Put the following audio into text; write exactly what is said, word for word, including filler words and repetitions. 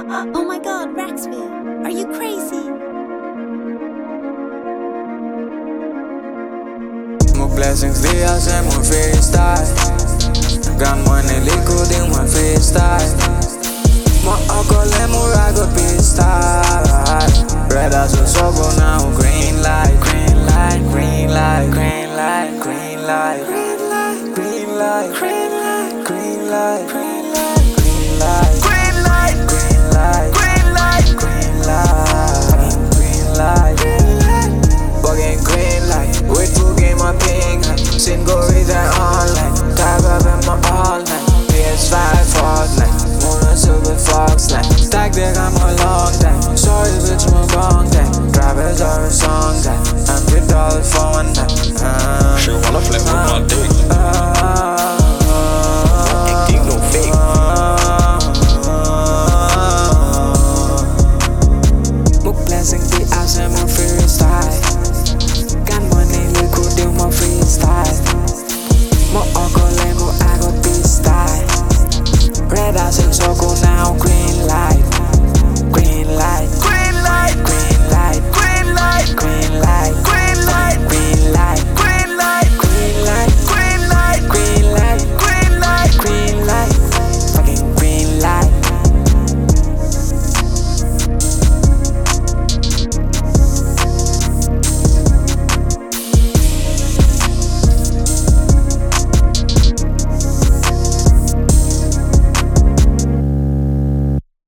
Oh my god, Racksville, are you crazy? More blessings, dias é more freestyle. Grand money, liquid in one freestyle. More alcohol and more rago pistol. Red as a sober now, green light, green light, green light, green light, green light, green light, green light, green light, green light, green light, green light, green light, green light, green light, green light, green light, green light, bugging green light. Wait to get my ping light. Sin go read that online. Tag up in my all night. P S five Fortnite. Moon a silver fox night. Stack there I'm a long time. Sorry bitch I'm a wrong time. Drivers are a song time. Hundred dollars for one night.